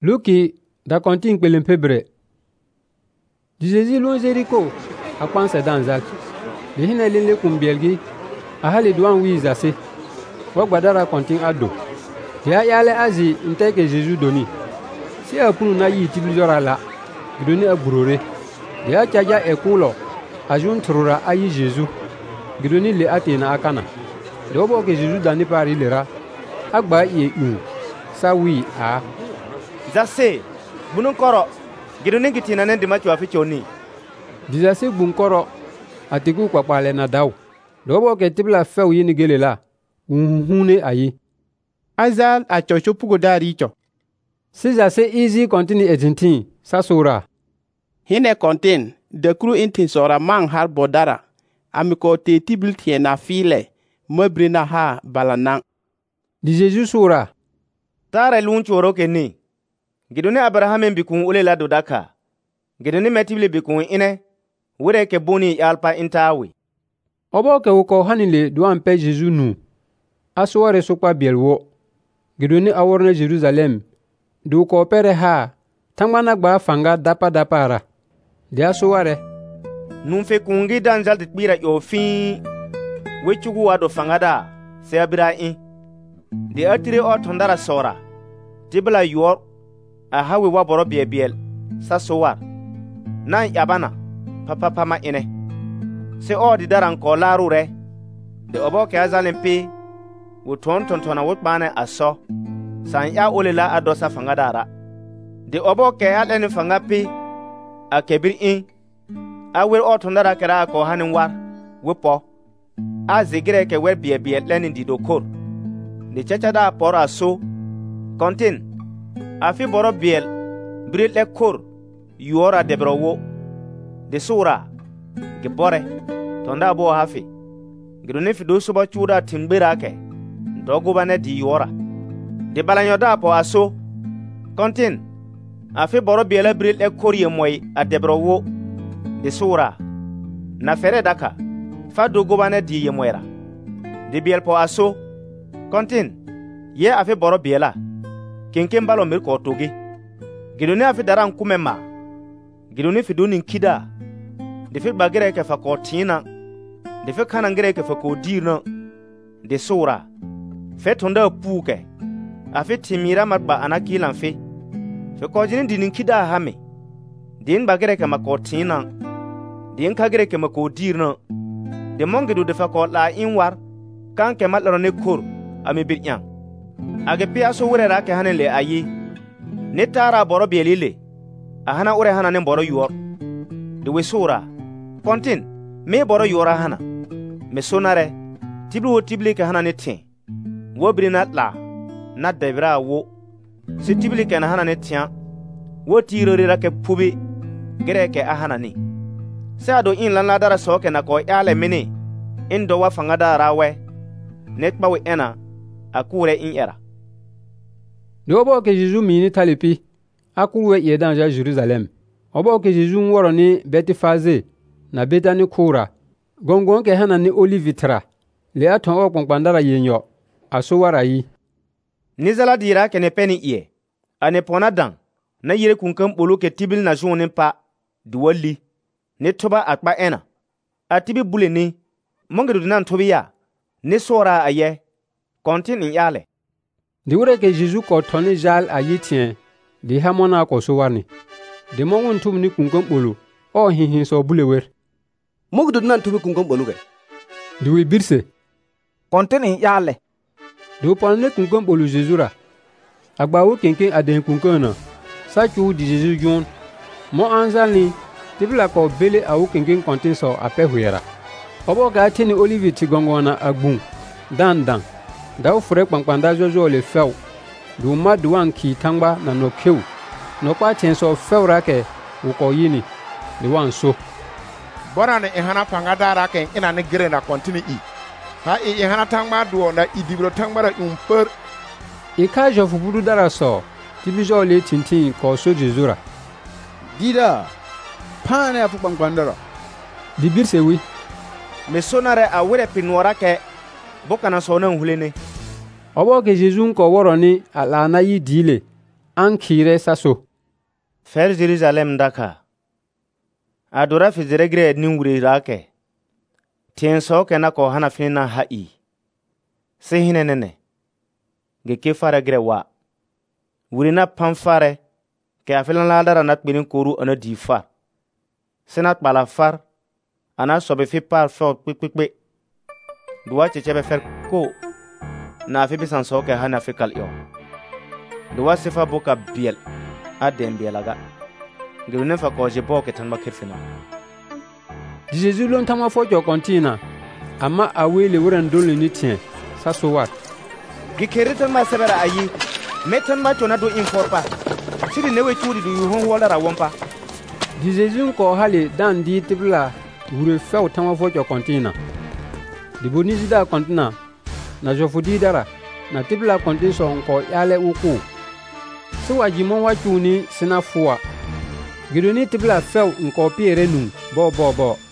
Luki da kontin pelempebre. Di Jésus loin Jéricho a panse dans Zak. Di hina lele kumbielgi a hali douan wi zase. Wa gbadara kontin ado. Ya yale azi nteke Jésus doni. Si a punu na yi tiblijora la. Gidoni a burore. Ya chaja e kulo. Ajun trura ayi Jésus. Gidoni le ate na akana. Dobo ke Jésus dani pari lera. Agba ye sa wi a. Zase bunun koro gidoni gitina ne dima chwa fichoni. Dizase bun koro atiku kwapale na daw. Dobo ke tibla few yini gelela. Unhune ayi. Azal a chocho pugo dari cho. Si zase easy continue etintin sa sura. Hine kontin de kru intin sora mang har bodara. Amiko te tibil tie na file. Mebrina ha balanang. Di Jésus sura. Tare lun choro keni. Gidoni Abrahamen bikun ulela dodaka. Gidoni metibli bikun ine. Wure ke boni yalpa intawi. Obo ke uko hanile duan pe Jésus nu. Asware sokpa bielwo. Gidoni aworne Jerusalem. Du ko pere ha. Tangmana gba fanga dapa ara. Dia asware. Numfe kungi danjal titbira yo fin. Wechugu wado fangada. Se abira in. De atire o tondara sora. Tibla yor. A hawi wa boro biel. Sa sowar. Nan yabana. Papa ma ine. Se o di daran ko laru re. De obo ke azalen pi. Wuton tontona wutbane aso. San ya olela adosa fangadara. De obo ke aleni fangapi. A kebir in. A wir o tondara kera ko hanin war. Wipo. A zigire ke wer biel lenin di dokor. De chachada por aso. Kontin. Afi boro biel. Bril le kor. Yuora debrowo. De sura. Gebore. Tonda bo hafi. Gidoni fido suba chuda timbira ke. Dogo bane di yuora. De balanyoda po aso. Kontin. Afi boro biel bril le kor ye moy a debrowo. De sura. Na fere daka. Fa dogo bane di ye moyra. De biel po aso. Kontin. Ye afi boro biela. Kenken balo mir ko togi. Gidoni afi daran kumema. Gidoni fiduni kida. De fi bagire ke fa ko tina. De fi kanangire ke fa ko dirna. De sura. Fe tonda puke. Afi timira matba anakilan fi. Fe ko jini dinin kida hame. Din bagire ke mako tina. Din kagire ke mako dirna. De mongidu de fa ko la inwar. Kan ke matlaro ne kur. Ami biryang. Age pia so wure ra ke hanele ayi. Ne tara boro bielile. Ahana ure hana ne boro yor. De we sura. Kontin. Me boro yora hana. Me sonare. Tibli ke hana ne tin. Wobri na la. Na debra wo. Si tibli ke na hana ne tian. Wo tirori ra ke pubi. Gere ke ahana ni. Se ado in lan la dara so ke na ko yale mini. Indo wa fangada rawe. Net bawe ena. Akure in era. Dobo ke Jésus mini talipi. Akuwe ye danja Jerusalem. Obo ke Jésus nworo ni Betifaze. Na Betani kura. Gongon ke hana ni olivitra. Le aton o kongpandara yenyo. Aso wara yi. Nizala dira ke ne peni iye. Ane pona dan. Na yire kunkam bolu ke tibil na jounin pa. Duwali. Ne toba akpa ena. A tibi bule ni. Mongedu dinan tobi ya. Ne sora aye. Kontin in yale. Di wure ke Jésus ko toni jal ayi tien. Di hamona ko so warni. De mongun tum ni kunkam bolu. O hihin so bule wer. Mogudu nan tubi kunkam bolu ge. Di we birse. Kontin in yale. Di pon ne kunkam bolu Jésus ra. Agba wo kenken aden kunkam na. Sa chu di Jésus jon. Mo anzal ni. Tibla ko bele a wo kenken kontin so ape huyera. Obo ga tini olive ti gongona agbun. Dan. Daw fure kpankpanda jojo le few. Du ma duwan ki tangba na no kew. No kwa tenso few rake uko yini. Di wan so. Bora ne ihana fangada ra ke ina ne gere na kontinu i. Ha ihana tangma duo na idibro tangba ra umper. Ika jofu budu dara so. Tibijo le tintin ko so Jezura. Dida. Pane afu kpankpandara. Di birse wi. Me sonare a wure pinwara ke. Boka na so na hulene. Obo ke Jésus ko woro ni ala na yi dile. an kire saso. Fer Jerusalem daka. Adora fi zeregre nin wuri rake. Tien so ke na ko hana fina hai. Se hine nene. Ge ke fara gre wa. Wuri na pan fare ke afilan la dara nat binin koru ana di far. Senat bala far ana sobe fi par fo kpikpikpe. Duwa chechebe fer ko na fi bisan so ke hana fi kal yo. Duwa sifa boka biel a den bielaga. Gilne fa ko je boke tan makirfina. Jésus lon tama fo jo kontina amma awele wuran dole ni tien saso wat. Gikeritan ma sabara ayi metan ma tona do inforpa. Sidi newe chudi du yuhon wala ra wompa. Jésus ko hale dan di tibla wure few tama fo jo kontina. Di bonisi da kontina na jofudi dara na tibla kontin so ko yale uku. So wajimon wachuni sina fuwa. Gidoni tibla few nko piere nu bo.